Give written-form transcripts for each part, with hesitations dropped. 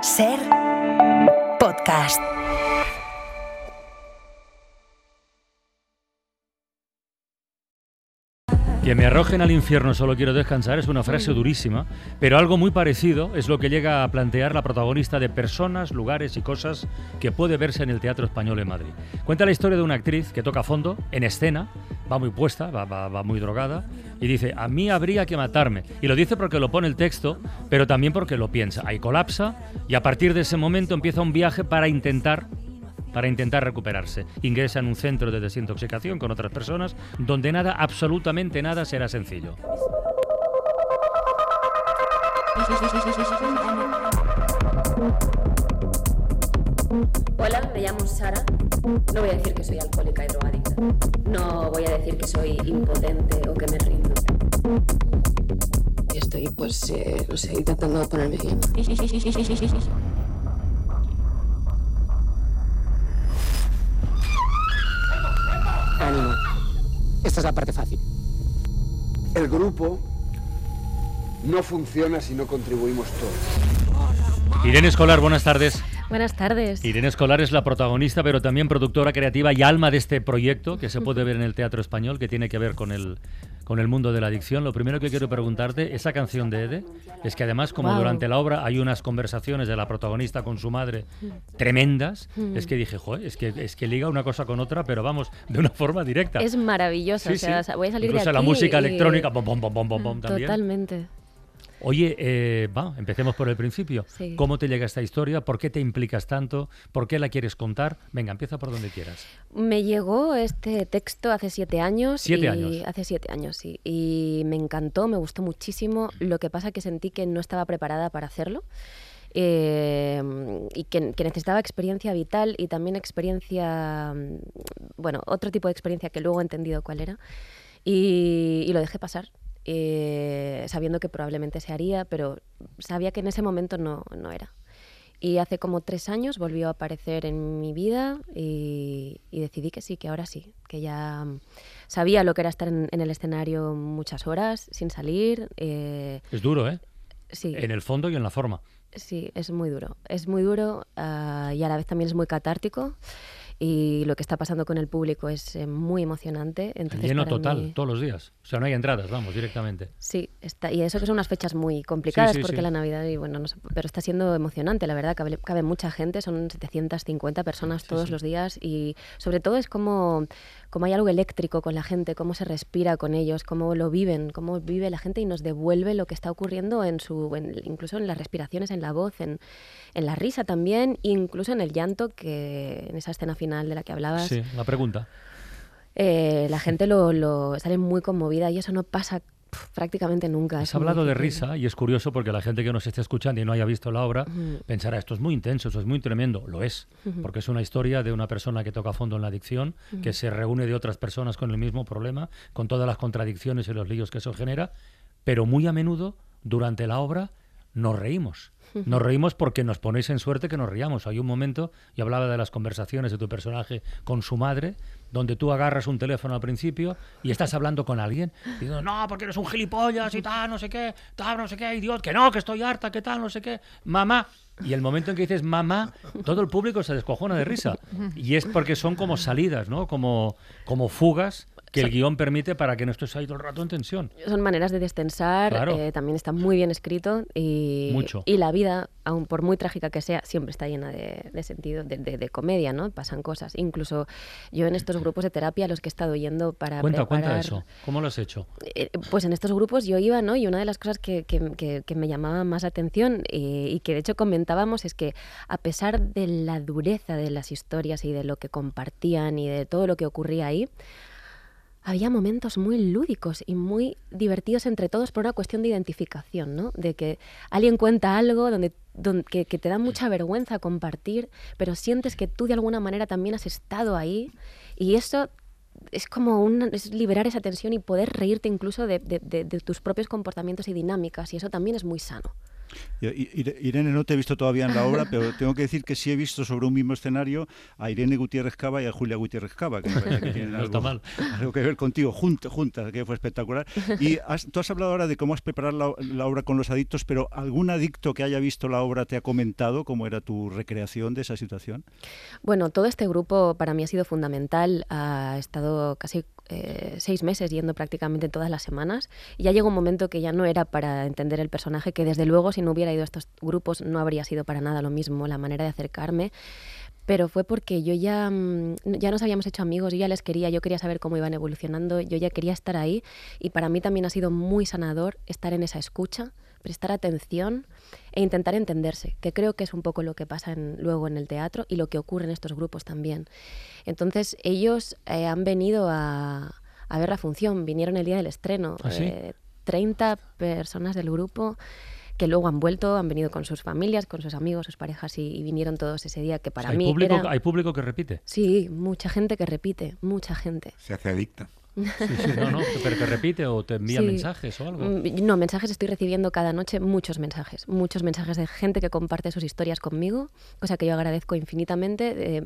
Ser podcast. Que me arrojen al infierno, solo quiero descansar, es una frase durísima, pero algo muy parecido es lo que llega a plantear la protagonista de Personas, lugares y cosas que puede verse en el Teatro Español en Madrid. Cuenta la historia de una actriz que toca fondo, en escena, va muy puesta, va muy drogada, y dice, a mí habría que matarme. Y lo dice porque lo pone el texto, pero también porque lo piensa. Ahí colapsa, y a partir de ese momento empieza un viaje para intentar recuperarse. Ingresa en un centro de desintoxicación con otras personas, donde nada, absolutamente nada, será sencillo. Hola, me llamo Sara. No voy a decir que soy alcohólica y drogadicta. No voy a decir que soy impotente o que me rindo. Estoy, no sé, intentando ponerme bien. Ánimo. Esta es la parte fácil. El grupo no funciona si no contribuimos todos. Irene Escolar, buenas tardes. Buenas tardes. Irene Escolar es la protagonista, pero también productora creativa y alma de este proyecto que se puede ver en el Teatro Español, que tiene que ver con el mundo de la adicción. Lo primero que quiero preguntarte, esa canción de Ede, es que además, como durante la obra hay unas conversaciones de la protagonista con su madre tremendas, es que dije, joder, es que liga una cosa con otra, pero vamos, de una forma directa. Es maravillosa, Sí, o sea, sí. voy a salir Incluso de aquí la música y... electrónica, bom, bom, bom, bom, bom, bom, también. Totalmente. Oye, empecemos por el principio. Sí. ¿Cómo te llega esta historia? ¿Por qué te implicas tanto? ¿Por qué la quieres contar? Venga, empieza por donde quieras. Me llegó este texto hace 7 años. ¿7 años? Hace 7 años, sí. Y me encantó, me gustó muchísimo. Lo que pasa es que sentí que no estaba preparada para hacerlo. Y que necesitaba experiencia vital y también experiencia, otro tipo de experiencia que luego he entendido cuál era. Y lo dejé pasar. Sabiendo que probablemente se haría, pero sabía que en ese momento no era. Y hace como 3 años volvió a aparecer en mi vida y decidí que sí, que ahora sí, que ya sabía lo que era estar en el escenario muchas horas sin salir. Es duro, ¿eh? Sí. En el fondo y en la forma. Sí, es muy duro. Es muy duro y a la vez también es muy catártico. Y lo que está pasando con el público es muy emocionante. Entonces, lleno para total, mí... todos los días. O sea, no hay entradas, vamos, directamente. Sí, y eso que son unas fechas muy complicadas Sí. porque la Navidad, y no sé, pero está siendo emocionante, la verdad, cabe mucha gente, son 750 personas todos los días y sobre todo es como hay algo eléctrico con la gente, cómo se respira con ellos, cómo lo viven, cómo vive la gente y nos devuelve lo que está ocurriendo incluso en las respiraciones, en la voz, en la risa también, incluso en el llanto, que en esa escena final de la que hablabas. Sí, la pregunta. La gente sale muy conmovida y eso no pasa prácticamente nunca. Has hablado de risa y es curioso porque la gente que nos esté escuchando y no haya visto la obra pensará, esto es muy intenso, esto es muy tremendo. Lo es, porque es una historia de una persona que toca a fondo en la adicción, que se reúne de otras personas con el mismo problema, con todas las contradicciones y los líos que eso genera, pero muy a menudo, durante la obra, nos reímos. Nos reímos porque nos ponéis en suerte que nos riamos. Hay un momento, yo hablaba de las conversaciones de tu personaje con su madre, donde tú agarras un teléfono al principio y estás hablando con alguien, diciendo, no, porque eres un gilipollas y tal, no sé qué, idiota, que no, que estoy harta, que tal, no sé qué, mamá. Y el momento en que dices mamá, todo el público se descojona de risa. Y es porque son como salidas, ¿no? Como fugas que el guión permite para que no estés ahí todo el rato en tensión. Son maneras de destensar, Claro. También está muy bien escrito y la vida, aun por muy trágica que sea, siempre está llena de sentido, de comedia, ¿no? Pasan cosas. Incluso yo en estos grupos de terapia a los que he estado yendo para Cuenta preparar... eso. ¿Cómo lo has hecho? Pues en estos grupos yo iba, ¿no? Y una de las cosas que me llamaba más la atención y que de hecho comentábamos es que a pesar de la dureza de las historias y de lo que compartían y de todo lo que ocurría ahí, había momentos muy lúdicos y muy divertidos entre todos por una cuestión de identificación, ¿no? De que alguien cuenta algo que te da mucha vergüenza compartir, pero sientes que tú de alguna manera también has estado ahí y eso es como es liberar esa tensión y poder reírte incluso de tus propios comportamientos y dinámicas y eso también es muy sano. Irene, no te he visto todavía en la obra, pero tengo que decir que sí he visto sobre un mismo escenario a Irene Gutiérrez Cava y a Julia Gutiérrez Cava, que me parece que tienen algo que ver contigo, juntas, que fue espectacular. Y tú has hablado ahora de cómo has preparado la obra con los adictos, pero ¿algún adicto que haya visto la obra te ha comentado cómo era tu recreación de esa situación? Bueno, todo este grupo para mí ha sido fundamental. Ha estado casi 6 meses yendo prácticamente todas las semanas, y ya llegó un momento que ya no era para entender el personaje, que desde luego si no hubiera ido a estos grupos no habría sido para nada lo mismo la manera de acercarme, pero fue porque yo ya nos habíamos hecho amigos, yo ya les quería, yo quería saber cómo iban evolucionando, yo ya quería estar ahí, y para mí también ha sido muy sanador estar en esa escucha, prestar atención e intentar entenderse, que creo que es un poco lo que pasa luego en el teatro y lo que ocurre en estos grupos también. Entonces ellos han venido a ver la función, vinieron el día del estreno, ¿Ah, sí? 30 personas del grupo que luego han vuelto, han venido con sus familias, con sus amigos, sus parejas, y vinieron todos ese día, que para mí ¿Hay público que repite? Sí, mucha gente que repite, mucha gente. Se hace adicta. Sí, pero que repite o te envía mensajes o algo. No, mensajes estoy recibiendo cada noche, muchos mensajes de gente que comparte sus historias conmigo, cosa que yo agradezco infinitamente,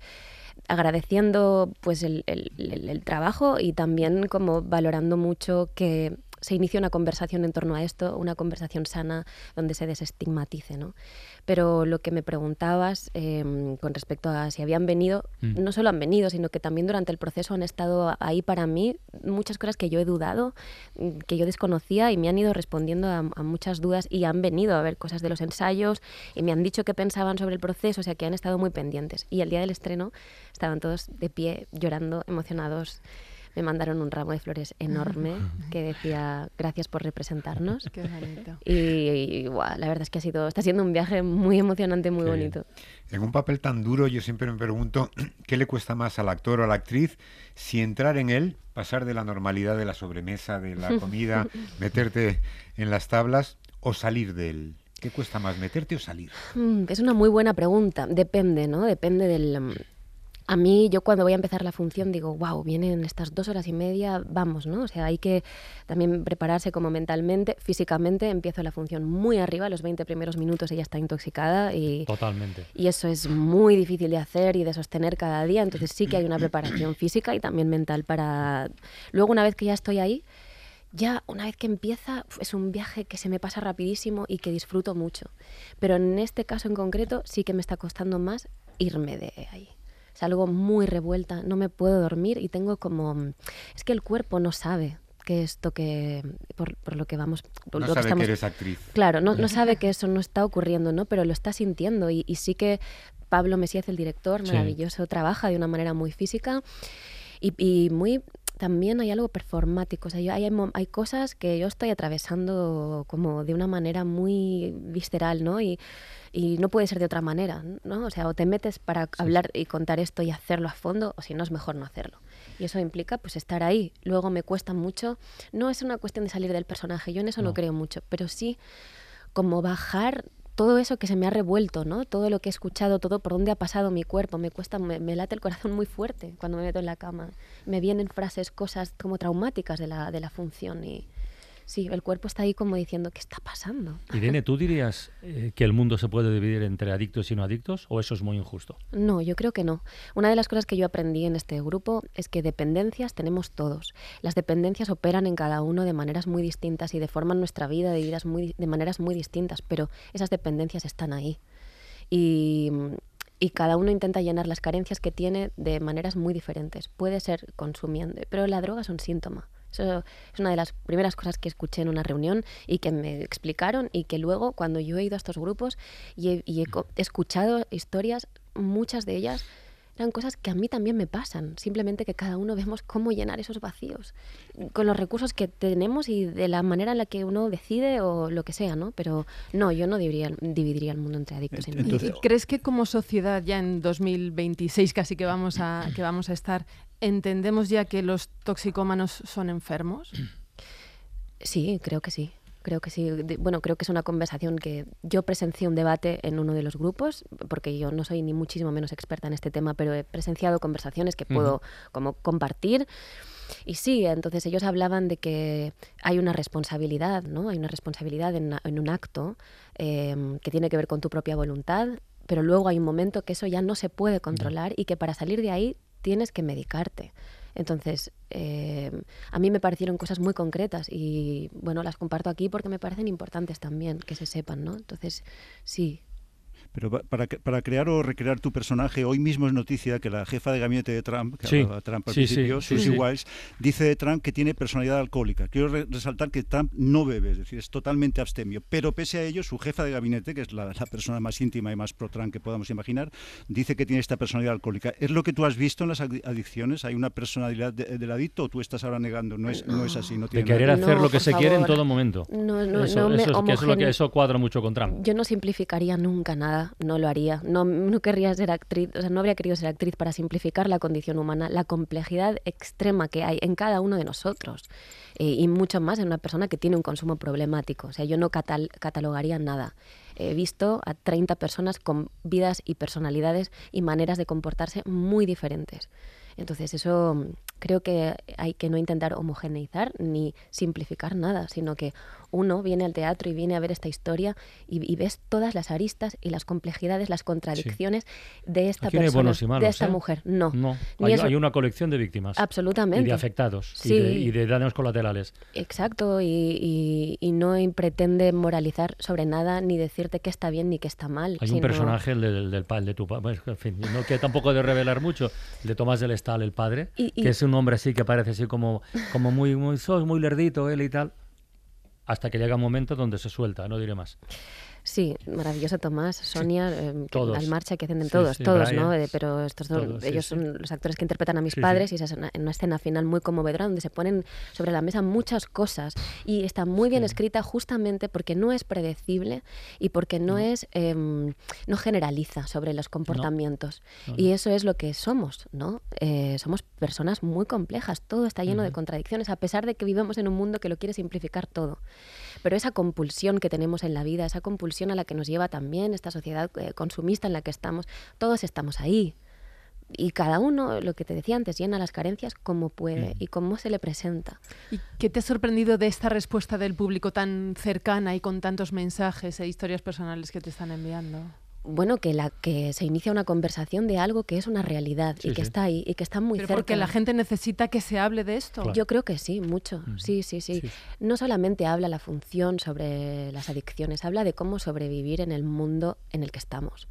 agradeciendo pues el trabajo, y también como valorando mucho que se inicie una conversación en torno a esto, una conversación sana donde se desestigmatice, ¿no? Pero lo que me preguntabas con respecto a si habían venido, no solo han venido, sino que también durante el proceso han estado ahí para mí muchas cosas que yo he dudado, que yo desconocía, y me han ido respondiendo a muchas dudas, y han venido a ver cosas de los ensayos y me han dicho qué pensaban sobre el proceso, o sea que han estado muy pendientes. Y el día del estreno estaban todos de pie, llorando, emocionados. Me mandaron un ramo de flores enorme que decía gracias por representarnos. Qué bonito. Y la verdad es que está siendo un viaje muy emocionante, muy bonito. En un papel tan duro yo siempre me pregunto qué le cuesta más al actor o a la actriz, si entrar en él, pasar de la normalidad de la sobremesa, de la comida, meterte en las tablas, o salir de él. ¿Qué cuesta más, meterte o salir? Es una muy buena pregunta. Depende, ¿no? Depende del... A mí, yo cuando voy a empezar la función digo, wow, vienen estas 2 horas y media, vamos, ¿no? O sea, hay que también prepararse como mentalmente, físicamente. Empiezo la función muy arriba, los 20 primeros minutos ella está intoxicada y... Totalmente. Y eso es muy difícil de hacer y de sostener cada día, entonces sí que hay una preparación física y también mental para... Luego, una vez que ya estoy ahí, ya una vez que empieza, es un viaje que se me pasa rapidísimo y que disfruto mucho. Pero en este caso en concreto sí que me está costando más irme de ahí. Salgo muy revuelta, no me puedo dormir y tengo como... Es que el cuerpo no sabe que esto que... Por lo que vamos... No sabe que eres actriz. Claro, no sabe que eso no está ocurriendo, ¿no? Pero lo está sintiendo y sí que Pablo Mesías, el director, maravilloso, trabaja de una manera muy física y muy... También hay algo performático, o sea, hay cosas que yo estoy atravesando como de una manera muy visceral, ¿no? Y no puede ser de otra manera, ¿no? O sea, o te metes para hablar y contar esto y hacerlo a fondo, o si no es mejor no hacerlo. Y eso implica pues estar ahí. Luego me cuesta mucho, no es una cuestión de salir del personaje, yo en eso no creo mucho, pero sí como bajar todo eso que se me ha revuelto, ¿no? Todo lo que he escuchado, todo por dónde ha pasado mi cuerpo, me late el corazón muy fuerte cuando me meto en la cama. Me vienen frases, cosas como traumáticas de la función y sí, el cuerpo está ahí como diciendo, ¿qué está pasando? Irene, ¿tú dirías que el mundo se puede dividir entre adictos y no adictos o eso es muy injusto? No, yo creo que no. Una de las cosas que yo aprendí en este grupo es que dependencias tenemos todos. Las dependencias operan en cada uno de maneras muy distintas y deforman nuestra vida de maneras muy distintas, pero esas dependencias están ahí. Y cada uno intenta llenar las carencias que tiene de maneras muy diferentes. Puede ser consumiendo, pero la droga es un síntoma. Eso es una de las primeras cosas que escuché en una reunión y que me explicaron y que luego cuando yo he ido a estos grupos y he escuchado historias, muchas de ellas eran cosas que a mí también me pasan, simplemente que cada uno vemos cómo llenar esos vacíos con los recursos que tenemos y de la manera en la que uno decide o lo que sea, ¿no? Pero no, yo no dividiría el mundo entre adictos y no adictos. ¿Y crees que como sociedad ya en 2026 casi que vamos a estar, entendemos ya que los toxicómanos son enfermos? Sí, creo que sí. Creo que sí. Bueno, creo que es una conversación que yo presencié un debate en uno de los grupos, porque yo no soy ni muchísimo menos experta en este tema, pero he presenciado conversaciones que puedo como compartir. Y sí, entonces ellos hablaban de que hay una responsabilidad, ¿no? Hay una responsabilidad en un acto que tiene que ver con tu propia voluntad, pero luego hay un momento que eso ya no se puede controlar y que para salir de ahí tienes que medicarte. Entonces, a mí me parecieron cosas muy concretas y, bueno, las comparto aquí porque me parecen importantes también que se sepan, ¿no? Entonces, sí. Pero para crear o recrear tu personaje, hoy mismo es noticia que la jefa de gabinete de Trump, que hablaba Trump al principio, Susie Wiles, dice de Trump que tiene personalidad alcohólica. Quiero resaltar que Trump no bebe, es decir, es totalmente abstemio. Pero pese a ello, su jefa de gabinete, que es la persona más íntima y más pro-Trump que podamos imaginar, dice que tiene esta personalidad alcohólica. ¿Es lo que tú has visto en las adicciones? ¿Hay una personalidad del adicto o tú estás ahora negando? No es así. No tiene de querer hacer lo que se quiere en todo favor. momento. No, eso cuadra mucho con Trump. Yo no simplificaría nunca nada, no lo haría. No querría ser actriz, o sea, no habría querido ser actriz para simplificar la condición humana, la complejidad extrema que hay en cada uno de nosotros y mucho más en una persona que tiene un consumo problemático. O sea, yo no catalogaría nada. He visto a 30 personas con vidas y personalidades y maneras de comportarse muy diferentes. Entonces eso creo que hay que no intentar homogeneizar ni simplificar nada, sino que uno viene al teatro y viene a ver esta historia y ves todas las aristas y las complejidades, las contradicciones de esta persona, buenos y malos, de esta mujer. No. Hay una colección de víctimas. Absolutamente. Y de afectados sí. y de daños colaterales. Exacto, y no pretende moralizar sobre nada ni decirte que está bien ni que está mal. Hay un personaje, el de tu padre, en fin, no quiero tampoco de revelar mucho, el de Tomás del Estal, el padre, que es un hombre así que parece así como muy lerdito él y tal, hasta que llega un momento donde se suelta, no diré más. Sí, maravilloso Tomás, Sonia, al marcha que hacen todos, Brian, ¿no? Pero estos dos, ellos son los actores que interpretan a mis padres y esa es una escena final muy conmovedora donde se ponen sobre la mesa muchas cosas y está muy bien escrita justamente porque no es predecible y porque no generaliza sobre los comportamientos. Y eso es lo que somos, ¿no? Somos personas muy complejas, todo está lleno de contradicciones, a pesar de que vivimos en un mundo que lo quiere simplificar todo. Pero esa compulsión que tenemos en la vida, esa compulsión a la que nos lleva también esta sociedad consumista en la que estamos, todos estamos ahí. Y cada uno, lo que te decía antes, llena las carencias como puede y cómo se le presenta. ¿Y qué te ha sorprendido de esta respuesta del público tan cercana y con tantos mensajes e historias personales que te están enviando? Bueno, que se inicia una conversación de algo que es una realidad y que está ahí y que está muy cerca. Porque la gente necesita que se hable de esto. Claro. Yo creo que sí, mucho. Sí. No solamente habla la función sobre las adicciones, habla de cómo sobrevivir en el mundo en el que estamos.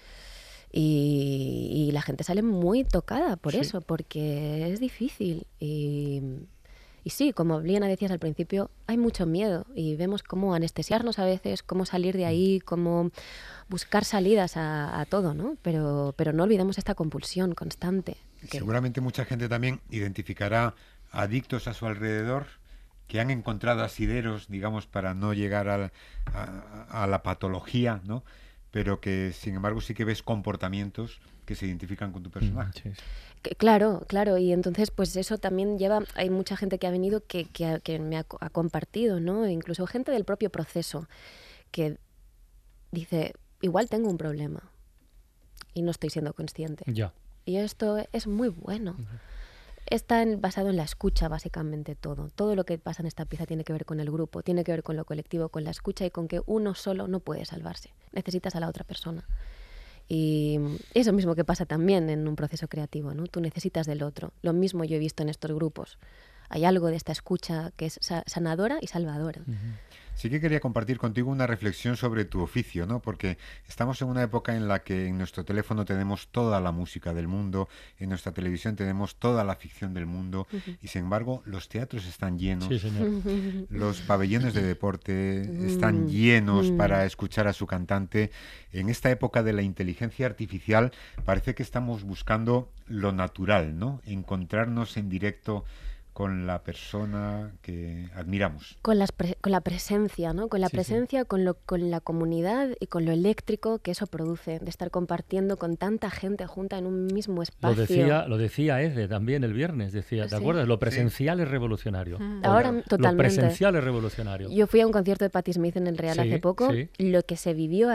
Y la gente sale muy tocada por eso, porque es difícil. Y sí, como Liana decías al principio, hay mucho miedo y vemos cómo anestesiarnos a veces, cómo salir de ahí, cómo buscar salidas a todo, ¿no? Pero no olvidemos esta compulsión constante. Seguramente mucha gente también identificará adictos a su alrededor que han encontrado asideros, digamos, para no llegar a la patología, ¿no? Pero que, sin embargo, sí que ves comportamientos que se identifican con tu personaje. Sí. Claro, y entonces pues eso también lleva, hay mucha gente que ha venido que me ha compartido, ¿no? E incluso gente del propio proceso que dice, igual tengo un problema y no estoy siendo consciente. Ya. Y esto es muy bueno. Está basado en la escucha, básicamente todo. Todo lo que pasa en esta pieza tiene que ver con el grupo, tiene que ver con lo colectivo, con la escucha y con que uno solo no puede salvarse. Necesitas a la otra persona. Y eso mismo que pasa también en un proceso creativo, ¿no? Tú necesitas del otro. Lo mismo yo he visto en estos grupos. Hay algo de esta escucha que es sanadora y salvadora. Sí que quería compartir contigo una reflexión sobre tu oficio, ¿no? Porque estamos en una época en la que en nuestro teléfono tenemos toda la música del mundo, en nuestra televisión tenemos toda la ficción del mundo, y sin embargo los teatros están llenos, los pabellones de deporte están llenos para escuchar a su cantante. En esta época de la inteligencia artificial parece que estamos buscando lo natural, ¿no? Encontrarnos en directo con la persona que admiramos. Con la presencia, ¿no? Con la presencia, con la comunidad y con lo eléctrico que eso produce, de estar compartiendo con tanta gente junta en un mismo espacio. Lo decía Eze también el viernes, decía, ¿te acuerdas? Lo presencial es revolucionario. Ahora totalmente. Lo presencial es revolucionario. Yo fui a un concierto de Patti Smith en el Real hace poco. Lo que se vivió allí,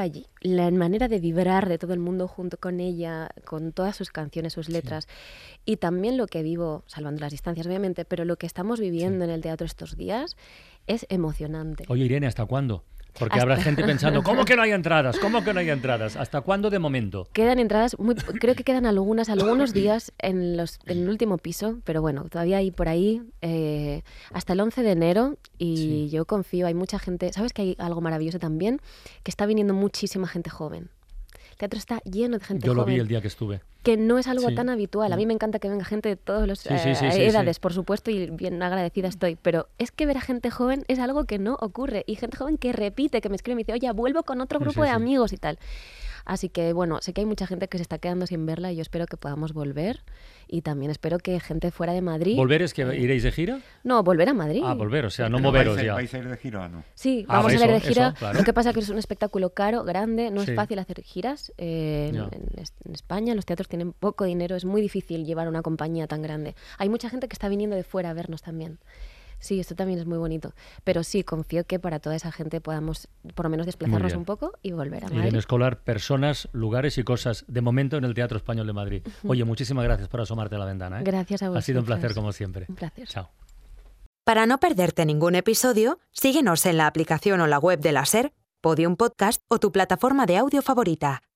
la manera de vibrar de todo el mundo junto con ella, con todas sus canciones, sus letras, y también lo que vivo, salvando las distancias obviamente, pero lo que estamos viviendo en el teatro estos días es emocionante. Oye, Irene, ¿hasta cuándo? Porque habrá gente pensando, ¿cómo que no hay entradas? ¿Cómo que no hay entradas? ¿Hasta cuándo de momento? Quedan entradas, creo que quedan algunos días en el último piso, pero bueno, todavía hay por ahí hasta el 11 de enero y yo confío, hay mucha gente, ¿sabes que hay algo maravilloso también? Que está viniendo muchísima gente joven. El teatro está lleno de gente joven. Yo lo vi el día que estuve. Que no es algo tan habitual. A mí me encanta que venga gente de todas las edades, por supuesto, y bien agradecida estoy. Pero es que ver a gente joven es algo que no ocurre. Y gente joven que repite, que me escribe y me dice, oye, vuelvo con otro grupo de amigos y tal. Así que, bueno, sé que hay mucha gente que se está quedando sin verla y yo espero que podamos volver. Y también espero que gente fuera de Madrid... ¿Volver es que iréis de gira? No, volver a Madrid. Ah, volver, o sea, no moveros ya. ¿Vais a ir de gira o no? Sí, vamos a ir de gira. Claro. Lo que pasa es que es un espectáculo caro, grande, no es fácil hacer giras. En España los teatros tienen poco dinero, es muy difícil llevar una compañía tan grande. Hay mucha gente que está viniendo de fuera a vernos también. Sí, esto también es muy bonito. Pero sí, confío que para toda esa gente podamos por lo menos desplazarnos un poco y volver a Madrid. Irene Escolar, personas, lugares y cosas de momento en el Teatro Español de Madrid. Oye, muchísimas gracias por asomarte a la ventana. Gracias a vosotros. Ha sido un placer como siempre. Un placer. Chao. Para no perderte ningún episodio, síguenos en la aplicación o la web de la SER, Podium Podcast o tu plataforma de audio favorita.